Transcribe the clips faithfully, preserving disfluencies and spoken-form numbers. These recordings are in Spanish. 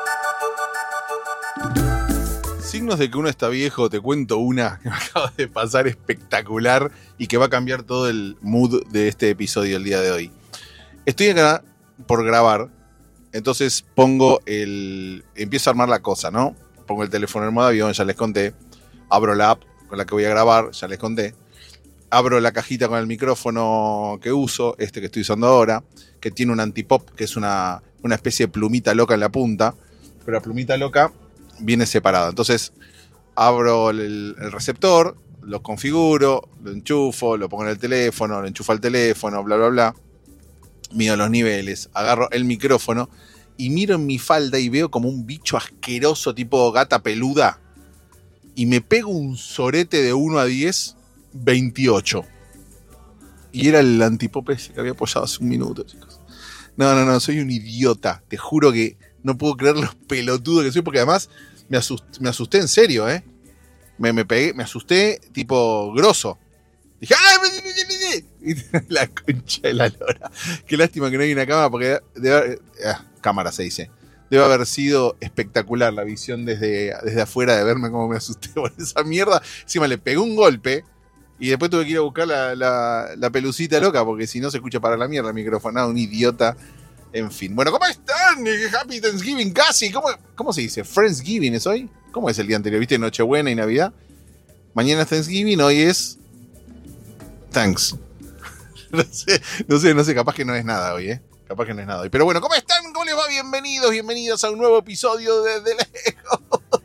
Signos de que uno está viejo, te cuento una que me acaba de pasar espectacular y que va a cambiar todo el mood de este episodio el día de hoy. Estoy acá por grabar, entonces pongo el... empiezo a armar la cosa, ¿no? Pongo el teléfono en modo avión, ya les conté. Abro la app con la que voy a grabar, ya les conté. Abro la cajita con el micrófono que uso, este que estoy usando ahora, que tiene un antipop, que es una, una especie de plumita loca en la punta, pero la plumita loca viene separada. Entonces abro el, el receptor, lo configuro, lo enchufo, lo pongo en el teléfono, lo enchufo al teléfono, bla, bla, bla. Mido los niveles, agarro el micrófono y miro en mi falda y veo como un bicho asqueroso tipo gata peluda y me pego un sorete de uno a diez, veintiocho. Y era el antipop ese que había apoyado hace un minuto, chicos. No, no, no, soy un idiota. Te juro que no puedo creer los pelotudos que soy, porque además me asusté, me asusté en serio, ¿eh? Me, me pegué, me asusté tipo grosso. Dije, ¡ay! La concha de la lora. Qué lástima que no hay una cámara, porque debe haber, eh, cámara se dice. Debe haber sido espectacular la visión desde, desde afuera de verme cómo me asusté por esa mierda. Encima le pegué un golpe y después tuve que ir a buscar la, la, la pelucita loca, porque si no se escucha para la mierda el micrófono. Ah, un idiota. En fin. Bueno, ¿cómo están? Happy Thanksgiving casi. ¿Cómo, cómo se dice? Friendsgiving es hoy. ¿Cómo es el día anterior? ¿Viste? Nochebuena y Navidad. Mañana es Thanksgiving, hoy es Thanks. No sé, no sé, no sé, capaz que no es nada hoy, ¿eh? Capaz que no es nada hoy. Pero bueno, ¿cómo están? ¿Cómo les va? Bienvenidos, bienvenidos a un nuevo episodio de De Lejos.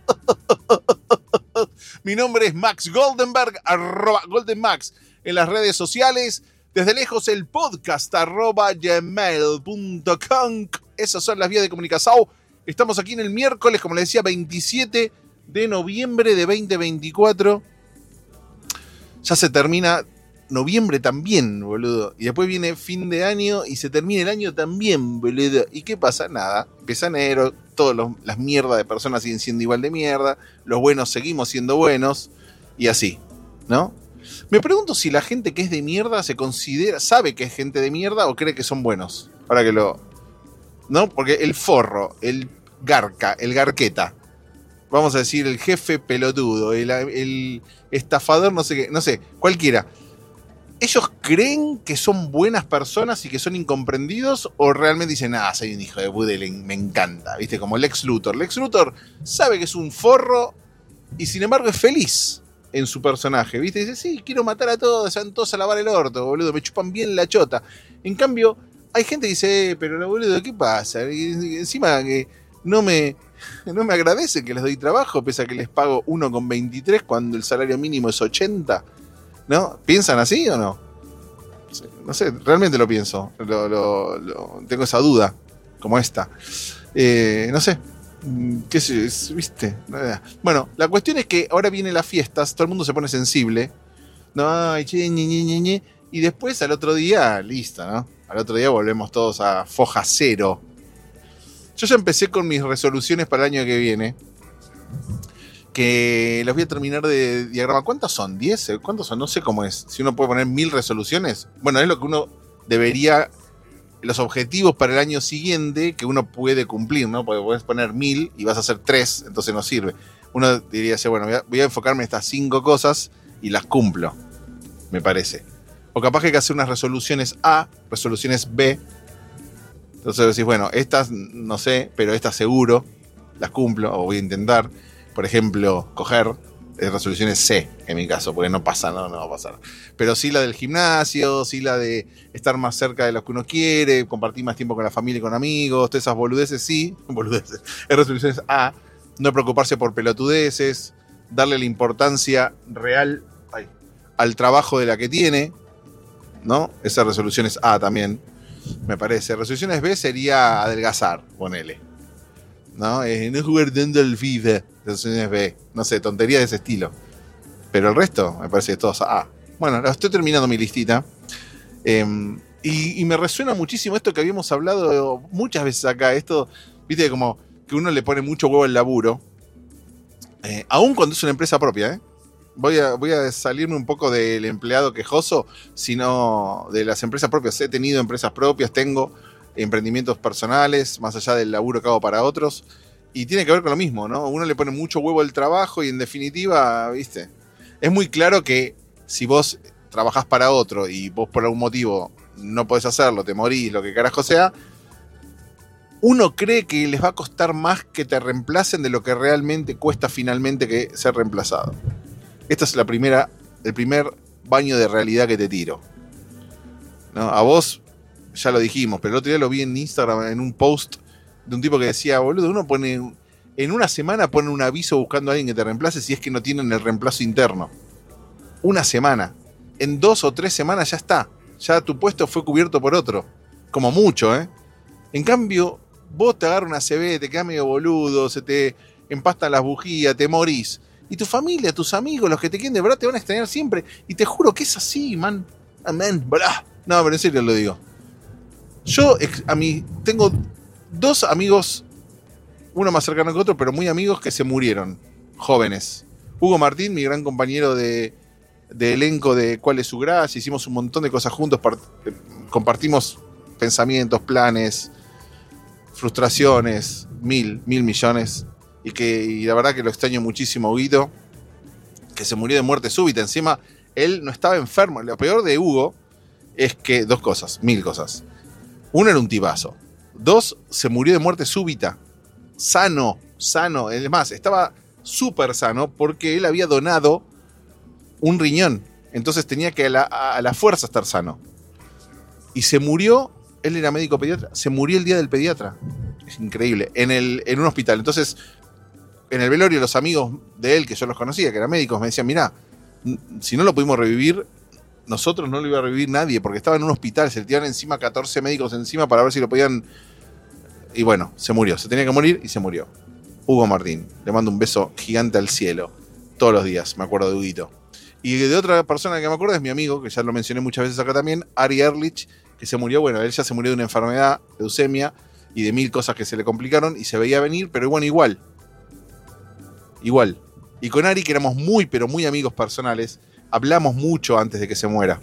Mi nombre es Max Goldenberg, arroba GoldenMax en las redes sociales. Desde lejos el podcast arroba gmail punto com. Esas son las vías de comunicación. Estamos aquí en el miércoles, como les decía, veintisiete de noviembre de veinte veinticuatro. Ya se termina noviembre también, boludo. Y después viene fin de año y se termina el año también, boludo. ¿Y qué pasa? Nada. Empieza enero, todas las mierdas de personas siguen siendo igual de mierda. Los buenos seguimos siendo buenos. Y así, ¿no? Me pregunto si la gente que es de mierda se considera, sabe que es gente de mierda o cree que son buenos. Para que lo... ¿No? Porque el forro, el garca, el garqueta, vamos a decir el jefe pelotudo, el, el estafador, no sé qué, no sé, cualquiera. ¿Ellos creen que son buenas personas y que son incomprendidos? ¿O realmente dicen, ah, soy un hijo de puta y me encanta? ¿Viste? Como Lex Luthor. Lex Luthor sabe que es un forro y sin embargo es feliz en su personaje, ¿viste? Dice, sí, quiero matar a todos, se van todos a lavar el orto, boludo, me chupan bien la chota. En cambio, hay gente que dice, eh, pero boludo, ¿qué pasa? Y encima que no me, no me agradecen que les doy trabajo, pese a que les pago uno con veintitrés cuando el salario mínimo es ochenta, ¿no? ¿Piensan así o no? No sé, realmente lo pienso, lo, lo, lo, tengo esa duda, como esta. Eh, no sé. ¿Qué sé? ¿Viste? Bueno, la cuestión es que ahora vienen las fiestas, todo el mundo se pone sensible. No, ay, che, ñe, ñe, ñe, ñe. Y después al otro día, listo, ¿no? Al otro día volvemos todos a foja cero. Yo ya empecé con mis resoluciones para el año que viene, que las voy a terminar de diagrama. ¿Cuántas son? ¿diez? ¿Cuántos son? No sé cómo es. Si uno puede poner mil resoluciones. Bueno, es lo que uno debería... Los objetivos para el año siguiente que uno puede cumplir, ¿no? Porque puedes poner mil y vas a hacer tres, entonces no sirve. Uno diría, bueno, voy a, voy a enfocarme en estas cinco cosas y las cumplo, me parece. O capaz que hay que hacer unas resoluciones A, resoluciones B. Entonces decís, bueno, estas no sé, pero estas seguro las cumplo o voy a intentar. Por ejemplo, coger. Es resoluciones C, en mi caso, porque no pasa, no, no va a pasar. Pero sí la del gimnasio, sí la de estar más cerca de los que uno quiere, compartir más tiempo con la familia y con amigos, todas esas boludeces, sí, boludeces. Es resoluciones A, no preocuparse por pelotudeces, darle la importancia real ay, al trabajo de la que tiene, ¿no? Esa resolución es A también, me parece. Resoluciones B sería adelgazar, ponele. ¿No? Eh, no jugar tanto al FIFA. Resoluciones B. No sé, tontería de ese estilo. Pero el resto, me parece que todos A. Bueno, estoy terminando mi listita. Eh, y, y me resuena muchísimo esto que habíamos hablado muchas veces acá. Esto, viste, como que uno le pone mucho huevo al laburo. Eh, aún cuando es una empresa propia, ¿eh? Voy a, voy a salirme un poco del empleado quejoso, sino de las empresas propias. He tenido empresas propias, tengo emprendimientos personales, más allá del laburo que hago para otros. Y tiene que ver con lo mismo, ¿no? Uno le pone mucho huevo al trabajo y en definitiva, ¿viste? Es muy claro que si vos trabajás para otro y vos por algún motivo no podés hacerlo, te morís, lo que carajo sea, uno cree que les va a costar más que te reemplacen de lo que realmente cuesta finalmente que ser reemplazado. Esta es la primera, el primer baño de realidad que te tiro, ¿no? A vos, ya lo dijimos, pero el otro día lo vi en Instagram en un post de un tipo que decía, boludo, uno pone, en una semana pone un aviso buscando a alguien que te reemplace si es que no tienen el reemplazo interno. Una semana. En dos o tres semanas ya está. Ya tu puesto fue cubierto por otro. Como mucho, ¿eh? En cambio, vos te agarras una C B, te quedas medio boludo, se te empastan las bujías, te morís. Y tu familia, tus amigos, los que te quieren de verdad te van a extrañar siempre. Y te juro que es así, man. Amén. Blah. No, pero en serio lo digo. Yo, a mí, tengo dos amigos, uno más cercano que otro, pero muy amigos que se murieron, jóvenes. Hugo Martín, mi gran compañero de, de elenco de ¿Cuál es su gracia? Hicimos un montón de cosas juntos, part- compartimos pensamientos, planes, frustraciones, mil, mil millones. Y que y la verdad que lo extraño muchísimo, Guido, que se murió de muerte súbita. Encima, él no estaba enfermo. Lo peor de Hugo es que, dos cosas, mil cosas. Uno, era un tipazo. Dos, se murió de muerte súbita. Sano, sano. Es más, estaba súper sano porque él había donado un riñón. Entonces tenía que a la, a la fuerza estar sano. Y se murió, él era médico pediatra, se murió el día del pediatra. Es increíble. En, el, en un hospital. Entonces, en el velorio, los amigos de él, que yo los conocía, que eran médicos, me decían, mirá, si no lo pudimos revivir, nosotros no lo iba a revivir nadie, porque estaba en un hospital, se le tiraron encima catorce médicos encima para ver si lo podían. Y bueno, se murió, se tenía que morir y se murió. Hugo Martín, le mando un beso gigante al cielo, todos los días, me acuerdo de Huguito. Y de otra persona que me acuerdo es mi amigo, que ya lo mencioné muchas veces acá también, Ari Erlich, que se murió, bueno, él ya se murió de una enfermedad, leucemia, y de mil cosas que se le complicaron, y se veía venir, pero bueno, igual. Igual. Y con Ari, que éramos muy, pero muy amigos personales, hablamos mucho antes de que se muera.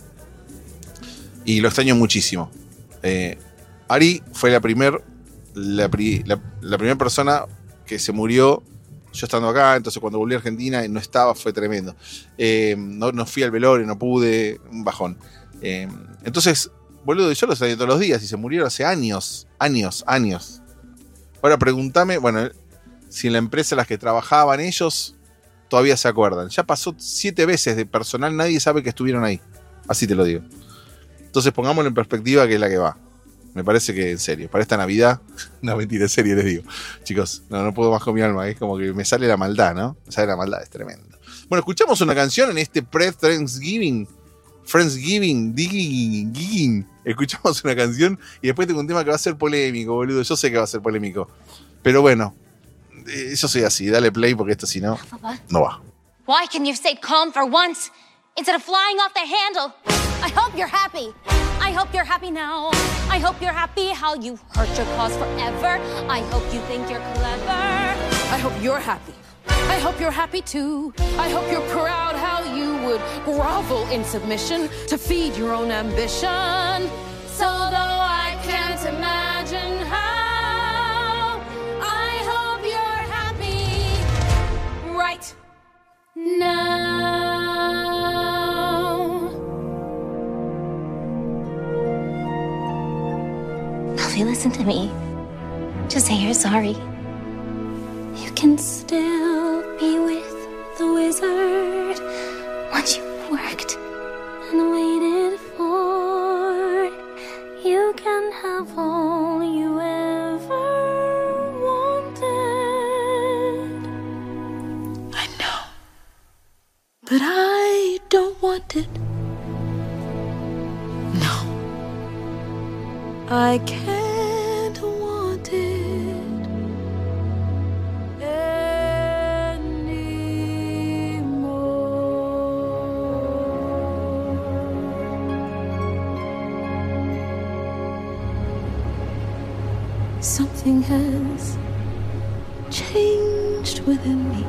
Y lo extraño muchísimo. Eh, Ari fue la primer, la, pri, la, la primera persona que se murió yo estando acá. Entonces cuando volví a Argentina y no estaba, fue tremendo. Eh, no, no fui al velorio, no pude, un bajón. Eh, entonces, boludo, yo lo extraño todos los días y se murieron hace años, años, años. Ahora pregúntame, bueno, si en la empresa en la que trabajaban ellos todavía se acuerdan. Ya pasó siete veces de personal, nadie sabe que estuvieron ahí. Así te lo digo. Entonces pongámoslo en perspectiva, que es la que va. Me parece que en serio, para esta Navidad, no, mentira, en serio les digo. Chicos, no, no puedo más con mi alma, es como que me sale la maldad, ¿no? Me sale la maldad, es tremendo. Bueno, escuchamos una canción en este pre-Thanksgiving. Friendsgiving, digging, gigging. Escuchamos una canción y después tengo un tema que va a ser polémico, boludo. Yo sé que va a ser polémico. Pero bueno, eh, yo soy así, dale play porque esto si no, no va. Why can you stay calm for once instead of flying off the handle? I hope you're happy. I hope you're happy now. I hope you're happy how you hurt your cause forever. I hope you think you're clever. I hope you're happy. I hope you're happy too. I hope you're proud how you would grovel in submission to feed your own ambition. So though I can't imagine how, I hope you're happy right now. Melvie, listen to me. Just say you're sorry. You can still be with the wizard once you've worked and waited for. You can have all you ever wanted. I know, but I don't want it. No, I can't want it. Something has changed within me.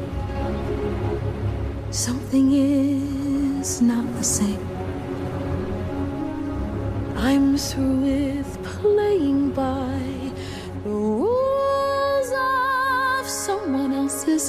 Something is not the same. I'm through with playing by the rules of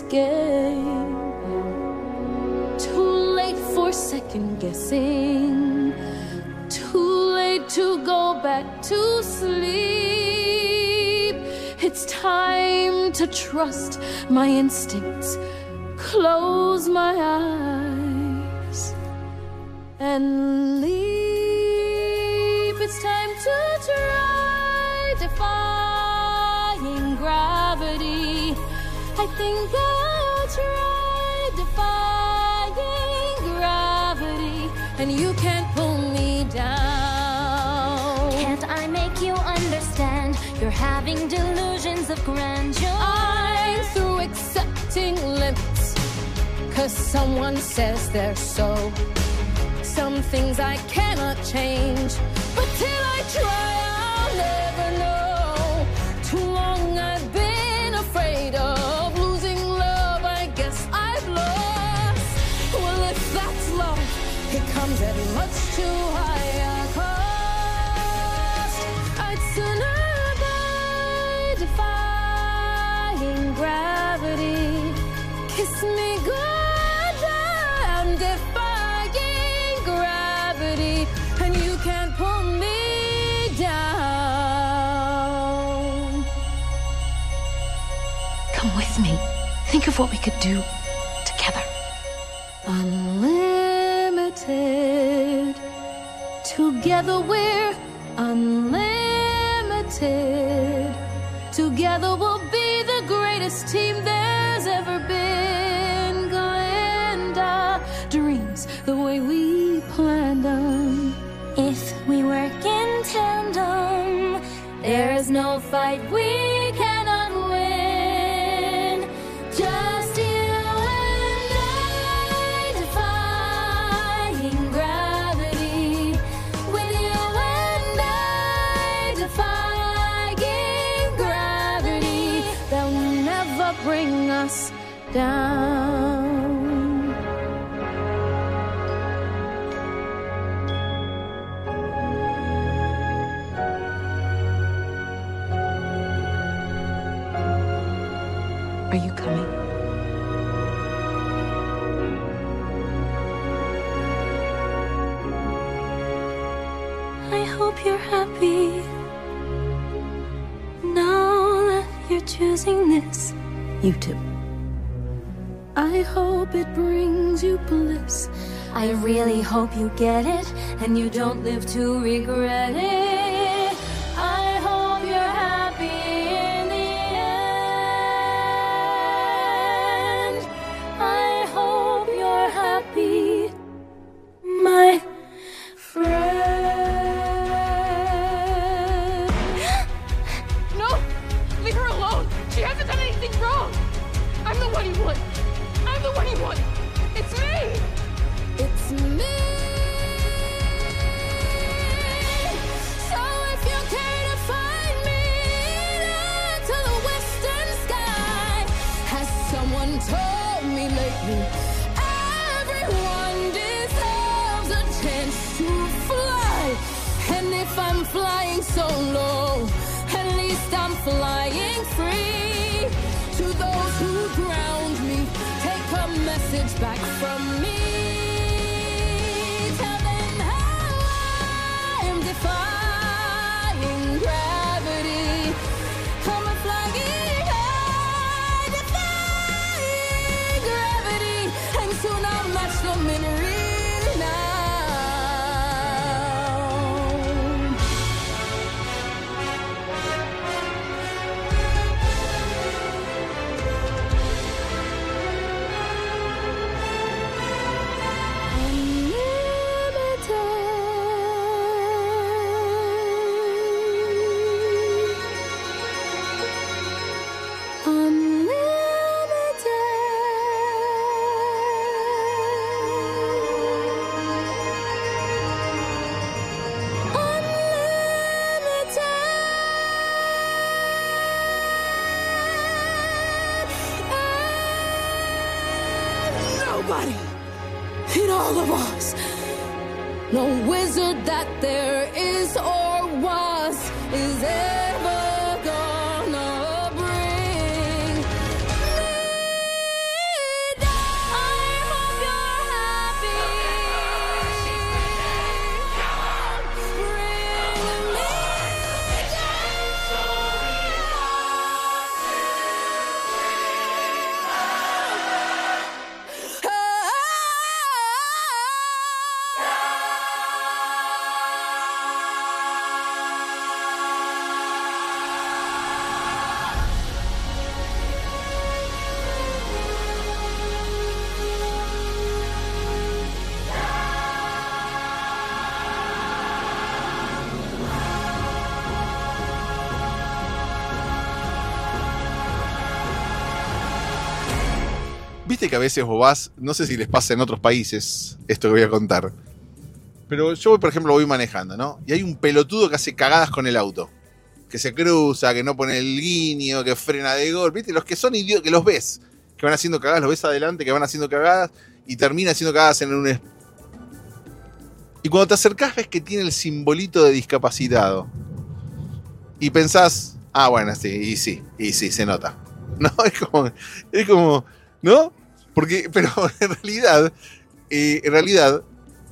escape. Too late for second guessing. Too late to go back to sleep. It's time to trust my instincts. Close my eyes and leave. It's time to try defying gravity. I think I'll try defying gravity, and you can't pull me down. Can't I make you understand? You're having delusions of grandeur. I'm through accepting limits, 'cause someone says they're so. Some things I cannot change, but till I try, I'll never know. Too long I've been afraid of losing love. I guess I've lost. Well, if that's love, it comes at much too high a cost. I'd sooner die defying gravity. Kiss me good, I'm defying gravity, and you can't pull me down. Come with me. Think of what we could do together. Unlimited. Together we're unlimited. Together we'll be the greatest team there's ever been. Glenda, dreams the way we planned them. If we work in tandem, there's no fight we cannot win. Just you and I defying gravity. With you and I defying gravity. They'll never bring us down. Are you coming? I hope you're happy now that you're choosing this. You too. I hope it brings you bliss. I really hope you get it and you don't live to regret it. I hope you're happy in the end. I hope you're happy, my friend. No! Leave her alone! She hasn't done anything wrong! I'm the one you want! I'm the one you want! It's me! It's me! So if you care to find me to the western sky, has someone told me lately, everyone deserves a chance to fly. And if I'm flying solo, at least I'm flying free. To those who ground me, take a message back from me. Tell them how I am defying gravity. I'm a flying high, defying gravity. And soon I'll match them in renown. Nobody in all of Oz, no wizard that there is or was, is ever gonna bring me viste que a veces vos vas, no sé si les pasa en otros países esto que voy a contar, pero yo, por ejemplo, voy manejando, ¿no? Y hay un pelotudo que hace cagadas con el auto. Que se cruza, que no pone el guiño, que frena de golpe. ¿Viste? Los que son idiotas, que los ves, que van haciendo cagadas, los ves adelante, que van haciendo cagadas y termina haciendo cagadas en un... Y cuando te acercás ves que tiene el simbolito de discapacitado. Y pensás, ah, bueno, sí, y sí, y sí, se nota. No, es como, es como, ¿no? Porque, pero en realidad, eh, en realidad,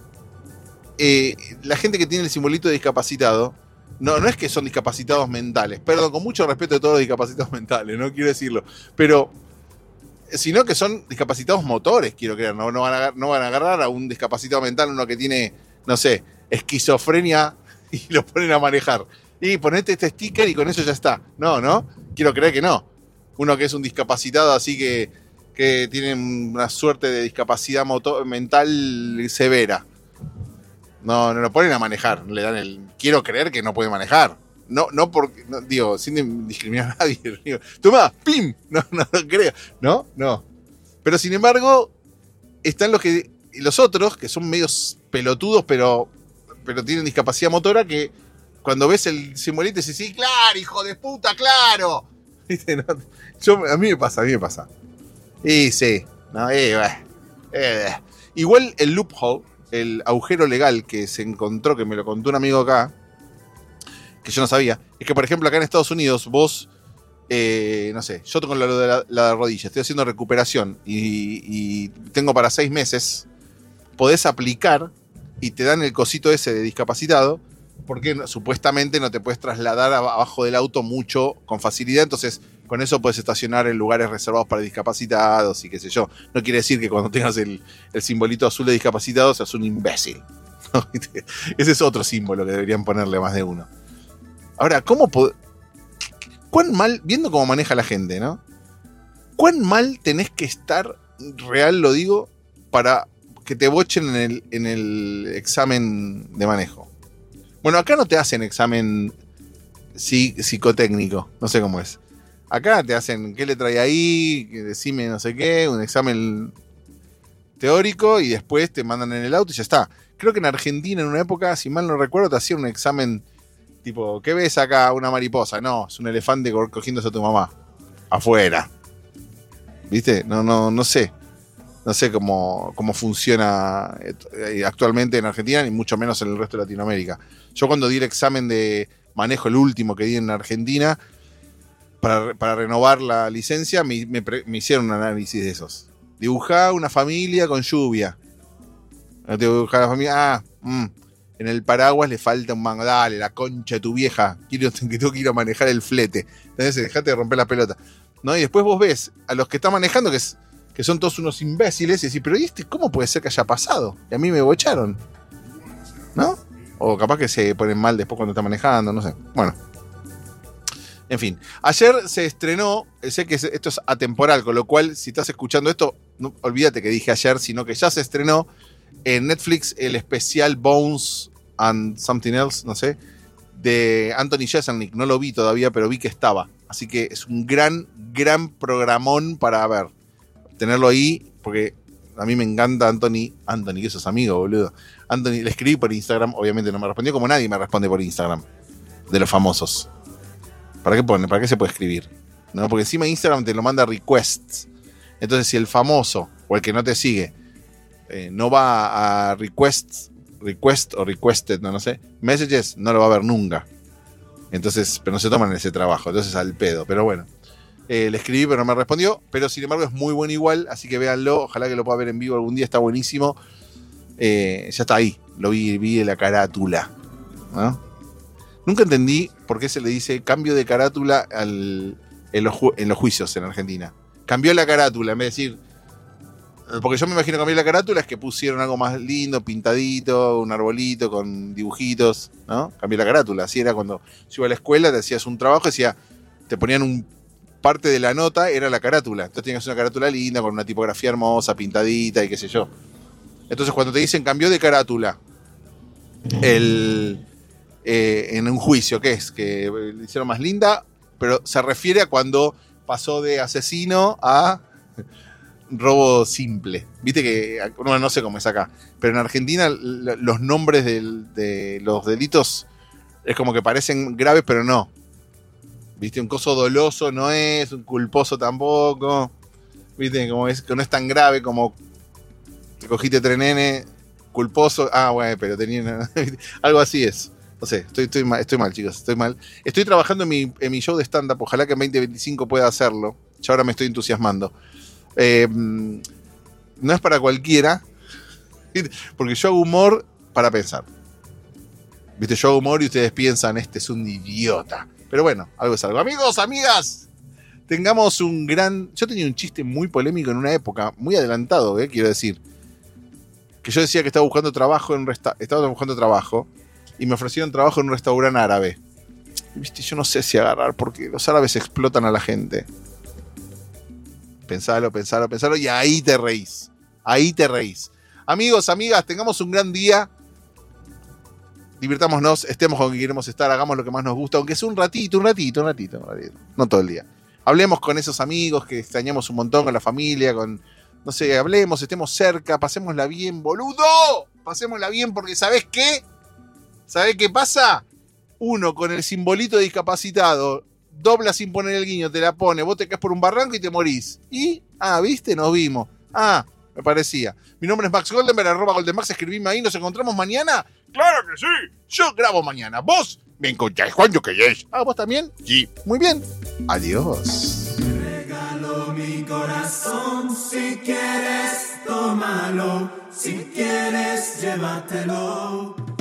eh, la gente que tiene el simbolito de discapacitado, no, no es que son discapacitados mentales, perdón, con mucho respeto de todos los discapacitados mentales, no quiero decirlo, pero sino que son discapacitados motores, quiero creer, no, no, van a, no van a agarrar a un discapacitado mental, uno que tiene, no sé, esquizofrenia y lo ponen a manejar. Y ponete este sticker y con eso ya está. No, no, quiero creer que no. Uno que es un discapacitado así que, que tiene una suerte de discapacidad motor, mental severa. No, no lo ponen a manejar, le dan el... Quiero creer que no puede manejar. No, no porque... No, digo, sin discriminar a nadie. Digo, toma, pim. No, no, no creo. No, no. Pero sin embargo, están los que... Los otros, que son medios pelotudos, pero, pero tienen discapacidad motora, que cuando ves el simbolito dices, sí, claro, hijo de puta, claro. ¿Viste? No, yo, a mí me pasa, a mí me pasa. Y sí. No, eh, eh. Igual el loophole, el agujero legal que se encontró, que me lo contó un amigo acá, que yo no sabía, es que, por ejemplo, acá en Estados Unidos, vos, eh, no sé, yo tengo lo de la, la rodilla, estoy haciendo recuperación y, y tengo para seis meses, podés aplicar y te dan el cosito ese de discapacitado, porque no, supuestamente no te puedes trasladar abajo del auto mucho con facilidad, entonces con eso puedes estacionar en lugares reservados para discapacitados y qué sé yo. No quiere decir que cuando tengas el, el simbolito azul de discapacitado seas un imbécil. Ese es otro símbolo que deberían ponerle más de uno. Ahora, ¿cómo pod- ¿cuán mal, viendo cómo maneja la gente, ¿no? ¿Cuán mal tenés que estar, real lo digo, para que te bochen en el, en el examen de manejo? Bueno, acá no te hacen examen psic- psicotécnico, no sé cómo es. Acá te hacen, ¿qué le trae ahí? Decime no sé qué, un examen teórico y después te mandan en el auto y ya está. Creo que en Argentina en una época, si mal no recuerdo, te hacían un examen tipo, ¿qué ves acá? Una mariposa. No, es un elefante co- cogiéndose a tu mamá. Afuera. ¿Viste? No, no, no sé. No sé cómo, cómo funciona actualmente en Argentina, ni mucho menos en el resto de Latinoamérica. Yo cuando di el examen de manejo, el último que di en Argentina, para, para renovar la licencia, me, me, me hicieron un análisis de esos. Dibujá una familia con lluvia. Dibujá la familia, ah, mmm, en el paraguas le falta un mango. Dale, la concha de tu vieja. Quiero, que tengo que ir a manejar el flete. Entonces, dejate de romper la pelota. ¿No? Y después vos ves a los que están manejando, que, es, que son todos unos imbéciles, y decís, pero ¿y este cómo puede ser que haya pasado? Y a mí me bocharon. ¿No? O capaz que se ponen mal después cuando está manejando, no sé. Bueno. En fin. Ayer se estrenó, sé que esto es atemporal, con lo cual, si estás escuchando esto, no, olvídate que dije ayer, sino que ya se estrenó en Netflix el especial Bones and Something Else, no sé, de Anthony Jeselnik. No lo vi todavía, pero vi que estaba. Así que es un gran, gran programón para ver. Tenerlo ahí, porque a mí me encanta Anthony. Anthony, que sos amigo, boludo. Anthony, le escribí por Instagram, obviamente no me respondió, como nadie me responde por Instagram, de los famosos. ¿Para qué pone? ¿Para qué se puede escribir? ¿No? Porque encima Instagram te lo manda requests. Entonces, si el famoso o el que no te sigue eh, no va a requests, request o requested, no, no sé, messages, no lo va a ver nunca. Entonces, pero no se toman ese trabajo, entonces al pedo. Pero bueno, eh, le escribí pero no me respondió, pero sin embargo es muy bueno igual, así que véanlo, ojalá que lo pueda ver en vivo algún día, está buenísimo. Eh, ya está ahí, lo vi, vi la carátula, ¿no? Nunca entendí por qué se le dice cambio de carátula al, en, los ju- en los juicios en Argentina. Cambió la carátula, en vez de decir... Porque yo me imagino cambiar la carátula es que pusieron algo más lindo, pintadito, un arbolito con dibujitos, ¿no? Cambió la carátula. Así era cuando yo iba a la escuela, te hacías un trabajo, decía, te ponían un parte de la nota, era la carátula. Entonces tenías una carátula linda, con una tipografía hermosa, pintadita y qué sé yo. Entonces cuando te dicen cambió de carátula, el... Eh, en un juicio, ¿qué es? Que le hicieron más linda, pero se refiere a cuando pasó de asesino a robo simple. Viste que, bueno, no sé cómo es acá, pero en Argentina l- los nombres del, de los delitos es como que parecen graves, pero no. Viste, un coso doloso no es, un culposo tampoco. Viste, como es, que no es tan grave como te cogiste tres nene, culposo. Ah, bueno, pero tenía algo así es. No sé, estoy, estoy, mal, estoy mal, chicos, estoy mal. Estoy trabajando en mi, en mi show de stand-up, ojalá que en veinte veinticinco pueda hacerlo. Ya ahora me estoy entusiasmando. Eh, no es para cualquiera, porque yo hago humor para pensar. Viste, yo hago humor y ustedes piensan, este es un idiota. Pero bueno, algo es algo. Amigos, amigas, tengamos un gran... Yo tenía un chiste muy polémico en una época, muy adelantado, eh, quiero decir. Que yo decía que estaba buscando trabajo en un resta... estaba buscando trabajo y me ofrecieron trabajo en un restaurante árabe. Y, viste, yo no sé si agarrar porque los árabes explotan a la gente. Pensalo, pensalo, pensalo y ahí te reís. Ahí te reís. Amigos, amigas, tengamos un gran día. Divirtámonos, estemos con quien queremos estar, hagamos lo que más nos gusta, aunque sea un ratito, un ratito, un ratito, un ratito, no todo el día. Hablemos con esos amigos que extrañamos un montón, con la familia, con, no sé, hablemos, estemos cerca, pasémosla bien, boludo. Pasémosla bien porque ¿sabés qué? ¿Sabés qué pasa? Uno con el simbolito de discapacitado, dobla sin poner el guiño, te la pone, vos te caes por un barranco y te morís. Y, ah, ¿viste? Nos vimos. Ah, me parecía. Mi nombre es Max Goldenberg, arroba Goldenmax, escribime ahí, ¿nos encontramos mañana? ¡Claro que sí! Yo grabo mañana. ¿Vos? Me encontráis cuando queréis. Ah, ¿vos también? Sí. Muy bien. Adiós. Te regalo mi corazón, si quieres, tómalo. Si quieres, llévatelo.